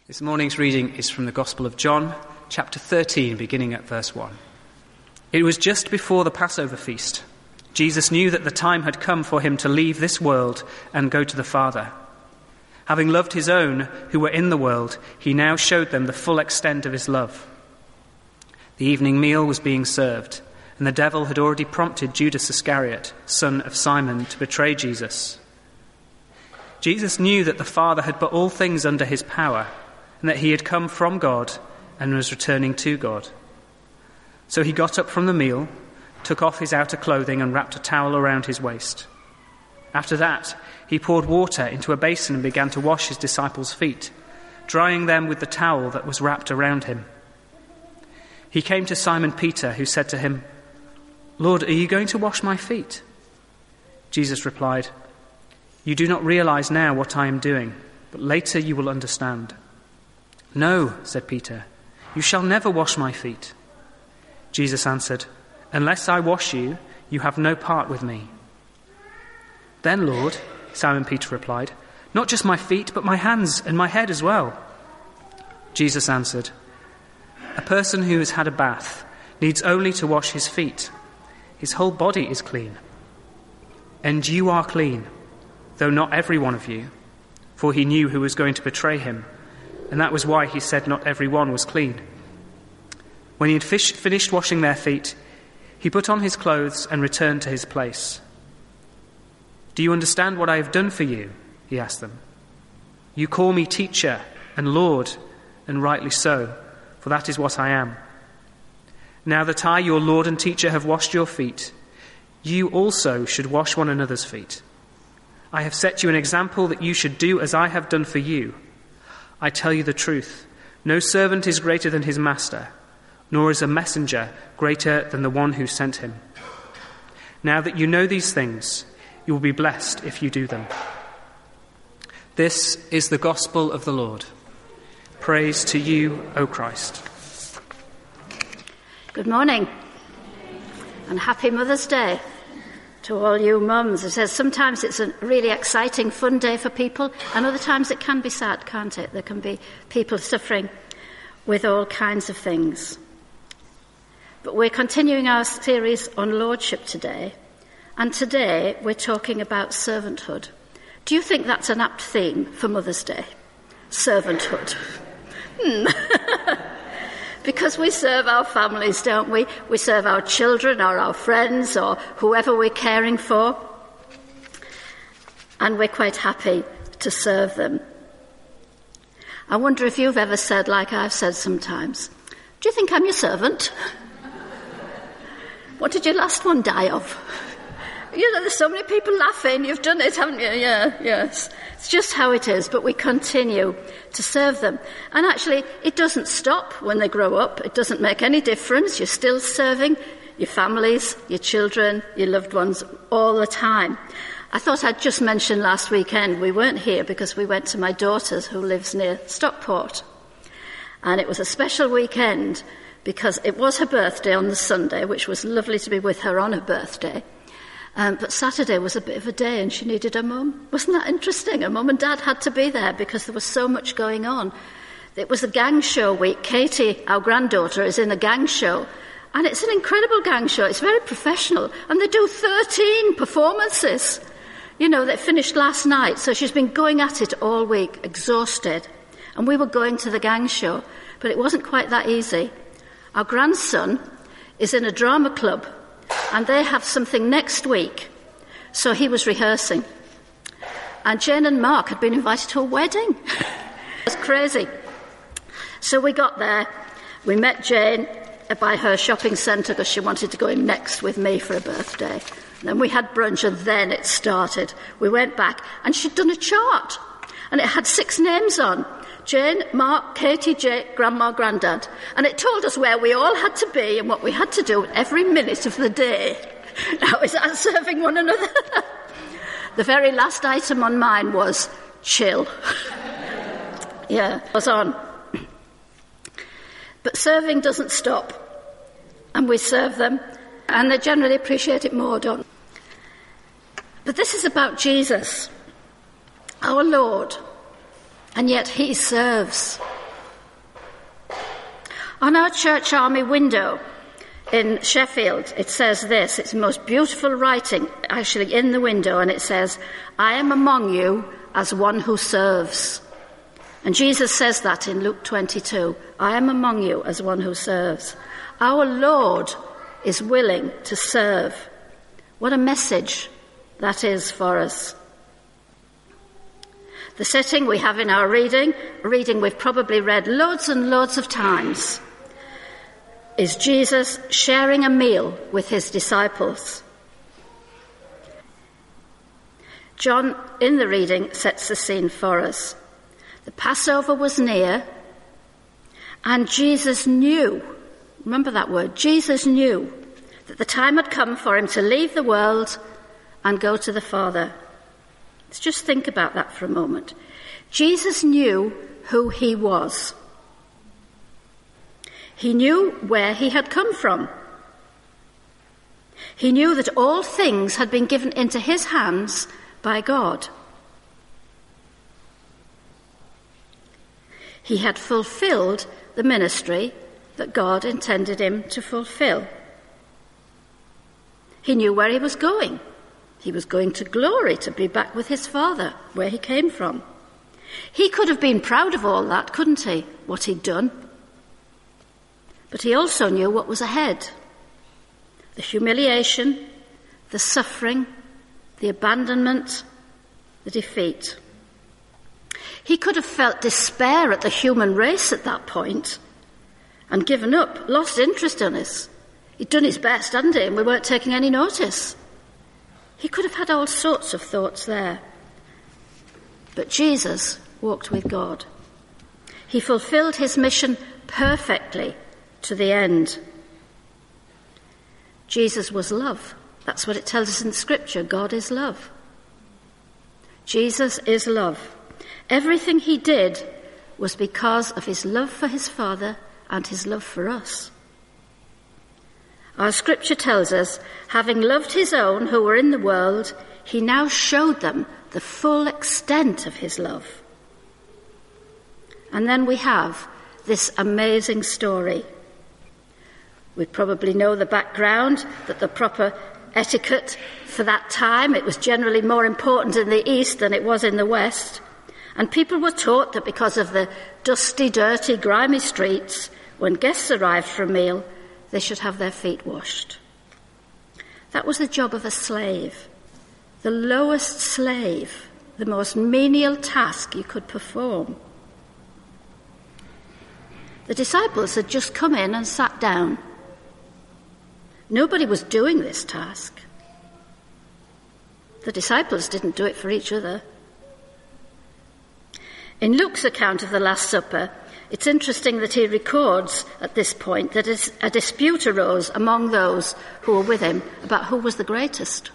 This morning's reading is from the Gospel of John, chapter 13, beginning at verse 1. It was just before the Passover feast. Jesus knew that the time had come for him to leave this world and go to the Father. Having loved his own who were in the world, he now showed them the full extent of his love. The evening meal was being served, and the devil had already prompted Judas Iscariot, son of Simon, to betray Jesus. Jesus knew that the Father had put all things under his power, and that he had come from God and was returning to God. So he got up from the meal, took off his outer clothing and wrapped a towel around his waist. After that, he poured water into a basin and began to wash his disciples' feet, drying them with the towel that was wrapped around him. He came to Simon Peter, who said to him, "Lord, are you going to wash my feet?" Jesus replied, "You do not realize now what I am doing, but later you will understand." "No," said Peter, "you shall never wash my feet." Jesus answered, "Unless I wash you, you have no part with me." "Then, Lord," Simon Peter replied, "not just my feet, but my hands and my head as well." Jesus answered, "A person who has had a bath needs only to wash his feet. His whole body is clean. And you are clean, though not every one of you." For he knew who was going to betray him, and that was why he said not every one was clean. When he had finished washing their feet, he put on his clothes and returned to his place. "Do you understand what I have done for you?" he asked them. "You call me teacher and Lord, and rightly so, for that is what I am. Now that I, your Lord and teacher, have washed your feet, you also should wash one another's feet. I have set you an example that you should do as I have done for you. I tell you the truth, no servant is greater than his master, nor is a messenger greater than the one who sent him. Now that you know these things, you will be blessed if you do them." This is the gospel of the Lord. Praise to you, O Christ. Good morning, and happy Mother's Day to all you mums. It says sometimes it's a really exciting, fun day for people, and other times it can be sad, can't it? There can be people suffering with all kinds of things. But we're continuing our series on Lordship today, and today we're talking about servanthood. Do you think that's an apt theme for Mother's Day? Servanthood. Because we serve our families, don't we? We serve our children or our friends or whoever we're caring for. And we're quite happy to serve them. I wonder if you've ever said, like I've said sometimes, "Do you think I'm your servant?" What did your last one die of? You know, there's so many people laughing. You've done it, haven't you? Yeah, yes. It's just how it is, but we continue to serve them. And actually, it doesn't stop when they grow up. It doesn't make any difference. You're still serving your families, your children, your loved ones all the time. I thought I'd just mention last weekend, we weren't here because we went to my daughter's who lives near Stockport. And it was a special weekend because it was her birthday on the Sunday, which was lovely to be with her on her birthday. But Saturday was a bit of a day and she needed her mum. Wasn't that interesting? Her mum and dad had to be there because there was so much going on. It was a gang show week. Katie, our granddaughter, is in a gang show. And it's an incredible gang show. It's very professional. And they do 13 performances. You know, they finished last night. So she's been going at it all week, exhausted. And we were going to the gang show. But it wasn't quite that easy. Our grandson is in a drama club. And they have something next week. So he was rehearsing. And Jane and Mark had been invited to a wedding. It was crazy. So we got there. We met Jane by her shopping centre because she wanted to go in next with me for a birthday. And then we had brunch and then it started. We went back and she'd done a chart. And it had 6 names on. Jane, Mark, Katie, Jake, Grandma, Grandad. And it told us where we all had to be and what we had to do every minute of the day. Now, is that serving one another? The very last item on mine was chill. Yeah, it was on. But serving doesn't stop. And we serve them. And they generally appreciate it more, don't they? But this is about Jesus, our Lord. And yet he serves. On our church army window in Sheffield, it says this. It's the most beautiful writing, actually, in the window, and it says, "I am among you as one who serves." And Jesus says that in Luke 22. I am among you as one who serves. Our Lord is willing to serve. What a message that is for us. The setting we have in our reading we've probably read loads and loads of times, is Jesus sharing a meal with his disciples. John, in the reading, sets the scene for us. The Passover was near, and Jesus knew, remember that word, Jesus knew that the time had come for him to leave the world and go to the Father. Let's just think about that for a moment. Jesus knew who he was. He knew where he had come from. He knew that all things had been given into his hands by God. He had fulfilled the ministry that God intended him to fulfill. He knew where he was going. He was going to glory, to be back with his Father, where he came from. He could have been proud of all that, couldn't he, what he'd done? But he also knew what was ahead. The humiliation, the suffering, the abandonment, the defeat. He could have felt despair at the human race at that point and given up, lost interest in us. He'd done his best, hadn't he? And we weren't taking any notice. He could have had all sorts of thoughts there. But Jesus walked with God. He fulfilled his mission perfectly to the end. Jesus was love. That's what it tells us in Scripture. God is love. Jesus is love. Everything he did was because of his love for his Father and his love for us. Our Scripture tells us, having loved his own who were in the world, he now showed them the full extent of his love. And then we have this amazing story. We probably know the background, that the proper etiquette for that time, it was generally more important in the East than it was in the West. And people were taught that because of the dusty, dirty, grimy streets, when guests arrived for a meal, they should have their feet washed. That was the job of a slave. The lowest slave, the most menial task you could perform. The disciples had just come in and sat down. Nobody was doing this task. The disciples didn't do it for each other. In Luke's account of the Last Supper, it's interesting that he records at this point that a dispute arose among those who were with him about who was the greatest.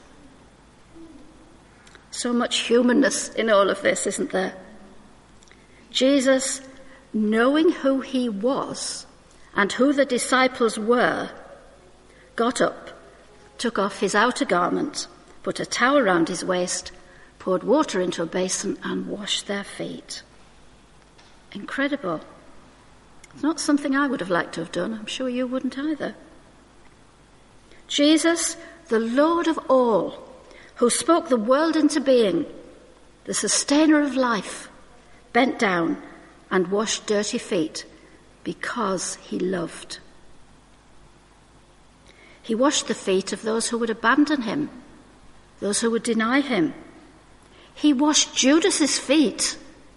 So much humanness in all of this, isn't there? Jesus, knowing who he was and who the disciples were, got up, took off his outer garment, put a towel round his waist, poured water into a basin and washed their feet. Incredible. It's not something I would have liked to have done. I'm sure you wouldn't either. Jesus, the Lord of all, who spoke the world into being, the sustainer of life, bent down and washed dirty feet because he loved. He washed the feet of those who would abandon him, those who would deny him. He washed Judas's feet.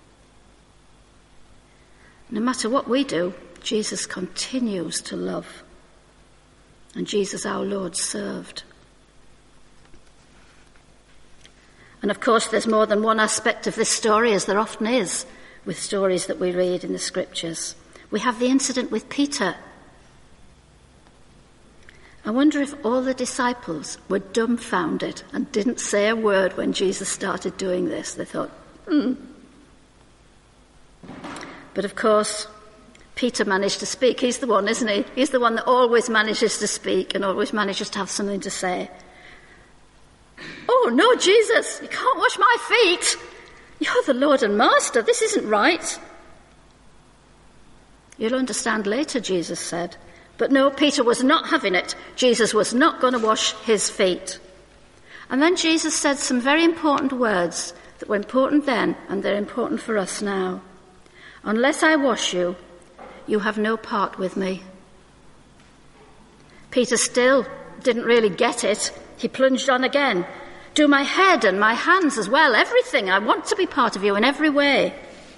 No matter what we do, Jesus continues to love. And Jesus, our Lord, served. And of course, there's more than one aspect of this story, as there often is with stories that we read in the Scriptures. We have the incident with Peter. I wonder if all the disciples were dumbfounded and didn't say a word when Jesus started doing this. They thought, But of course, Peter managed to speak. He's the one, isn't he? He's the one that always manages to speak and always manages to have something to say. Oh, no, Jesus, you can't wash my feet. You're the Lord and Master. This isn't right. You'll understand later, Jesus said. But no, Peter was not having it. Jesus was not going to wash his feet. And then Jesus said some very important words that were important then, and they're important for us now. Unless I wash you, you have no part with me. Peter still didn't really get it. He plunged on again. Do my head and my hands as well, everything. I want to be part of you in every way.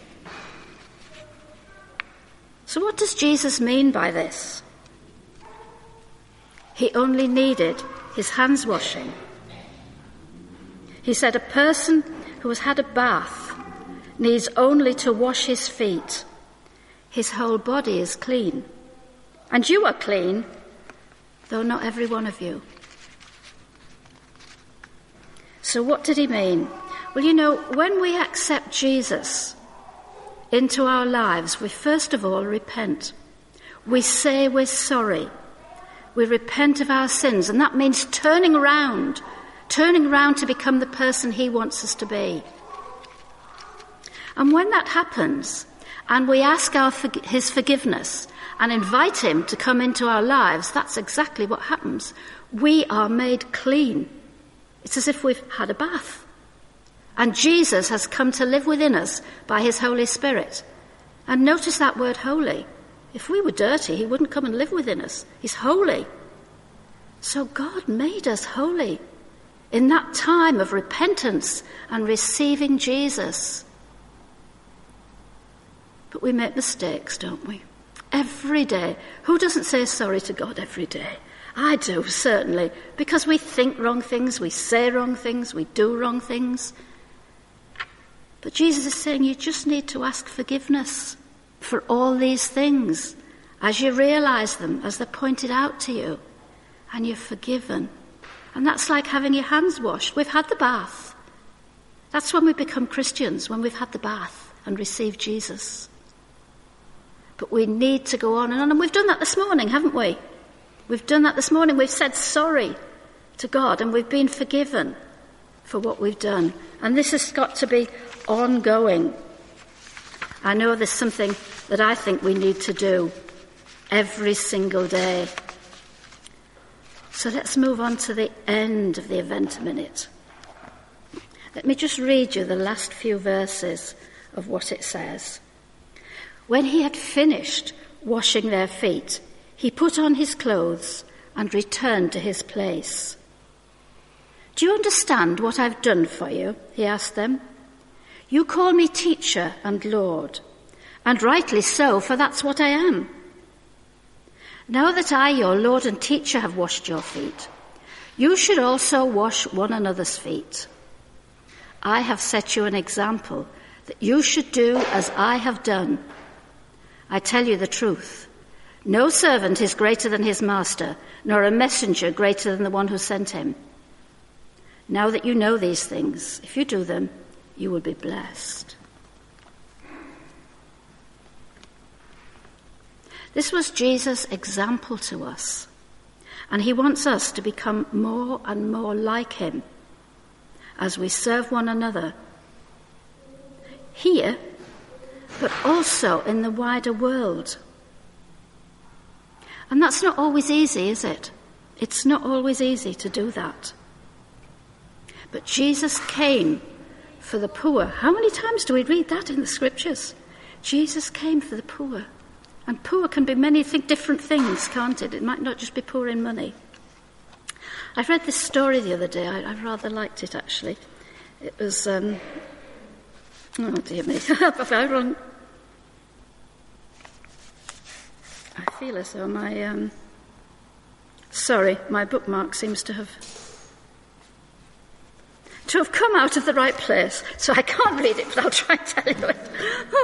So what does Jesus mean by this? He only needed his hands washing. He said a person who has had a bath needs only to wash his feet. His whole body is clean. And you are clean, though not every one of you. So what did he mean? Well, you know, when we accept Jesus into our lives, we first of all repent. We say we're sorry. We repent of our sins, and that means turning around to become the person he wants us to be. And when that happens, and we ask his forgiveness and invite him to come into our lives, that's exactly what happens. We are made clean. It's as if we've had a bath. And Jesus has come to live within us by his Holy Spirit. And notice that word holy. If we were dirty, he wouldn't come and live within us. He's holy. So God made us holy in that time of repentance and receiving Jesus. But we make mistakes, don't we? Every day. Who doesn't say sorry to God every day? I do, certainly, because we think wrong things, we say wrong things, we do wrong things. But Jesus is saying you just need to ask forgiveness for all these things as you realise them, as they're pointed out to you, and you're forgiven. And that's like having your hands washed. We've had the bath. That's when we become Christians, when we've had the bath and received Jesus. But we need to go on, and we've done that this morning, haven't we? We've done that this morning. We've said sorry to God, and we've been forgiven for what we've done. And this has got to be ongoing. I know there's something that I think we need to do every single day. So let's move on to the end of the event a minute. Let me just read you the last few verses of what it says. When he had finished washing their feet, he put on his clothes and returned to his place. Do you understand what I've done for you? He asked them. You call me teacher and Lord, and rightly so, for that's what I am. Now that I, your Lord and teacher, have washed your feet, you should also wash one another's feet. I have set you an example that you should do as I have done. I tell you the truth. No servant is greater than his master, nor a messenger greater than the one who sent him. Now that you know these things, if you do them, you will be blessed. This was Jesus' example to us, and he wants us to become more and more like him as we serve one another here, but also in the wider world. And that's not always easy, is it? It's not always easy to do that. But Jesus came for the poor. How many times do we read that in the scriptures? Jesus came for the poor. And poor can be many different things, can't it? It might not just be poor in money. I read this story the other day. I rather liked it, actually. It was, oh dear me, I feel as though my bookmark seems to have come out of the right place, so I can't read it, but I'll try and tell you it.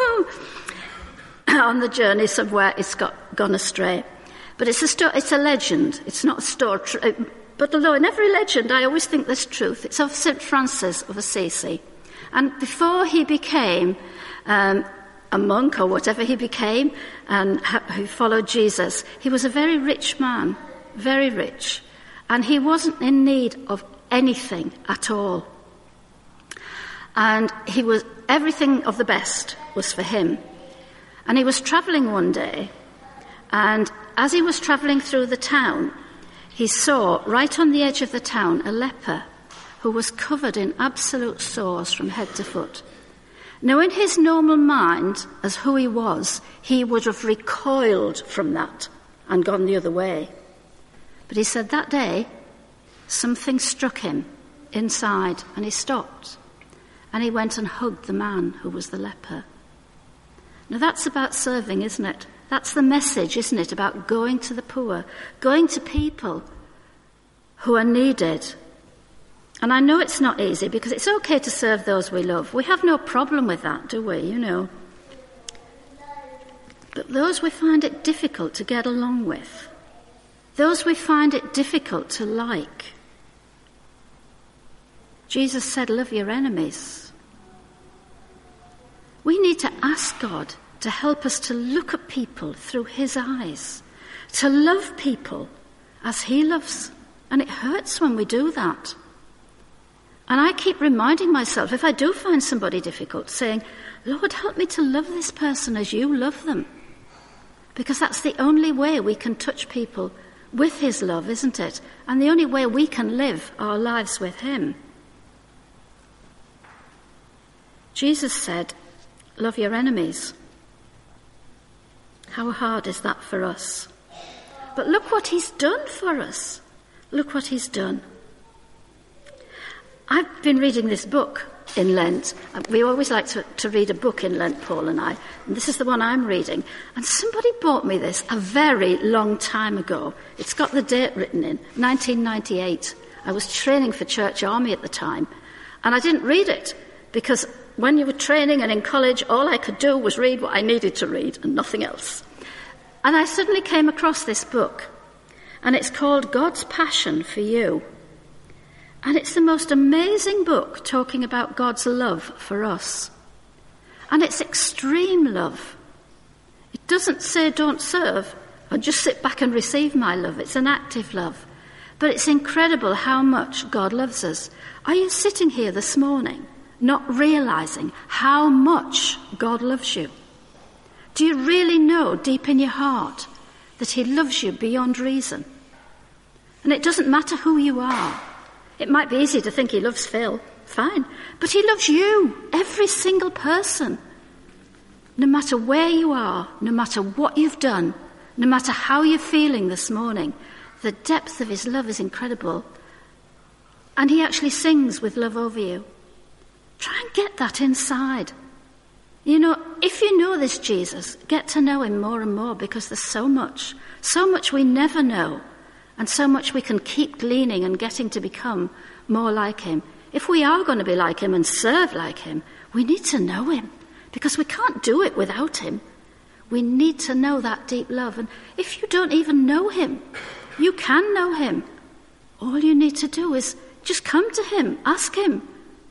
On the journey somewhere, it's gone astray. But it's a legend. It's not a story. But although in every legend I always think there's truth, it's of St. Francis of Assisi. And before he became a monk or whatever he became, and who followed Jesus, he was a very rich man, very rich. And he wasn't in need of anything at all. And everything of the best was for him. And he was travelling one day, and as he was travelling through the town, he saw right on the edge of the town a leper who was covered in absolute sores from head to foot. Now, in his normal mind, as who he was, he would have recoiled from that and gone the other way. But he said that day, something struck him inside, and he stopped. And he went and hugged the man who was the leper. Now, that's about serving, isn't it? That's the message, isn't it, about going to the poor, going to people who are needed. And I know it's not easy, because it's okay to serve those we love. We have no problem with that, do we? But those we find it difficult to get along with, those we find it difficult to like. Jesus said, love your enemies. We need to ask God to help us to look at people through his eyes, to love people as he loves. And it hurts when we do that. And I keep reminding myself, if I do find somebody difficult, saying, Lord, help me to love this person as you love them. Because that's the only way we can touch people with his love, isn't it? And the only way we can live our lives with him. Jesus said, love your enemies. How hard is that for us? But look what he's done for us. Look what he's done. I've been reading this book in Lent. We always like to read a book in Lent, Paul and I. And this is the one I'm reading. And somebody bought me this a very long time ago. It's got the date written in, 1998. I was training for Church Army at the time. And I didn't read it, because when you were training and in college, all I could do was read what I needed to read and nothing else. And I suddenly came across this book. And it's called God's Passion for You. And it's the most amazing book talking about God's love for us. And it's extreme love. It doesn't say don't serve or just sit back and receive my love. It's an active love. But it's incredible how much God loves us. Are you sitting here this morning not realizing how much God loves you? Do you really know deep in your heart that he loves you beyond reason? And it doesn't matter who you are. It might be easy to think he loves Phil. Fine. But he loves you, every single person. No matter where you are, no matter what you've done, no matter how you're feeling this morning, the depth of his love is incredible. And he actually sings with love over you. Try and get that inside. If you know this Jesus, get to know him more and more, because there's so much we never know. And so much we can keep gleaning and getting to become more like him. If we are going to be like him and serve like him, we need to know him, because we can't do it without him. We need to know that deep love. And if you don't even know him, you can know him. All you need to do is just come to him, ask him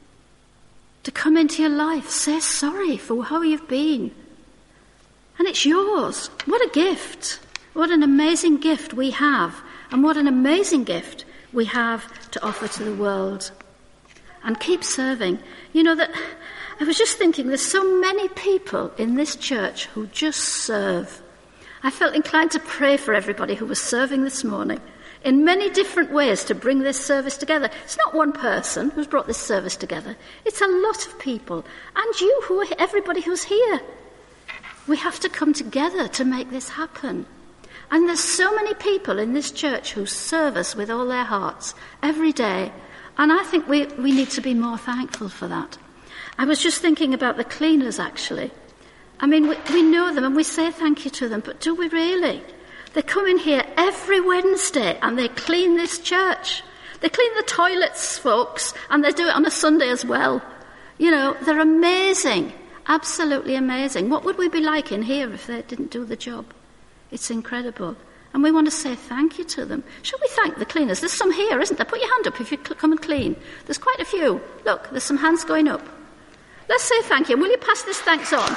to come into your life, say sorry for how you've been. And it's yours. What a gift. What an amazing gift we have. And what an amazing gift we have to offer to the world. And keep serving. That I was just thinking, there's so many people in this church who just serve. I felt inclined to pray for everybody who was serving this morning in many different ways to bring this service together. It's not one person who's brought this service together. It's a lot of people. And everybody who's here. We have to come together to make this happen. And there's so many people in this church who serve us with all their hearts every day. And I think we need to be more thankful for that. I was just thinking about the cleaners, actually. I mean, we know them and we say thank you to them, but do we really? They come in here every Wednesday and they clean this church. They clean the toilets, folks, and they do it on a Sunday as well. They're amazing, absolutely amazing. What would we be like in here if they didn't do the job? It's incredible. And we want to say thank you to them. Shall we thank the cleaners? There's some here, isn't there? Put your hand up if you come and clean. There's quite a few. Look, there's some hands going up. Let's say thank you. Will you pass this thanks on?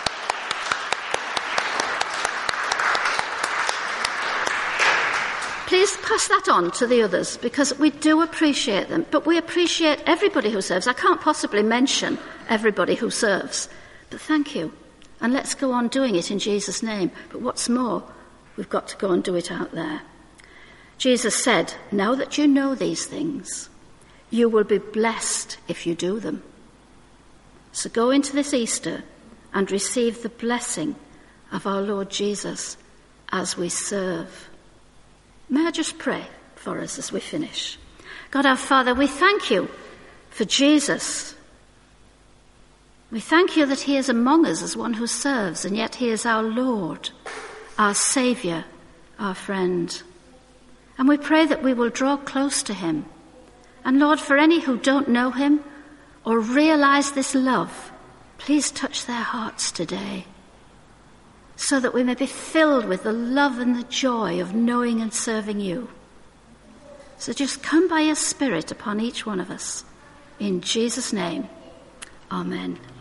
Please pass that on to the others, because we do appreciate them. But we appreciate everybody who serves. I can't possibly mention everybody who serves. But thank you. And let's go on doing it in Jesus' name. But what's more, we've got to go and do it out there. Jesus said, now that you know these things, you will be blessed if you do them. So go into this Easter and receive the blessing of our Lord Jesus as we serve. May I just pray for us as we finish? God our Father, we thank you for Jesus. We thank you that he is among us as one who serves, and yet he is our Lord, our Saviour, our friend. And we pray that we will draw close to him. And Lord, for any who don't know him or realise this love, please touch their hearts today, so that we may be filled with the love and the joy of knowing and serving you. So just come by your Spirit upon each one of us. In Jesus' name, amen.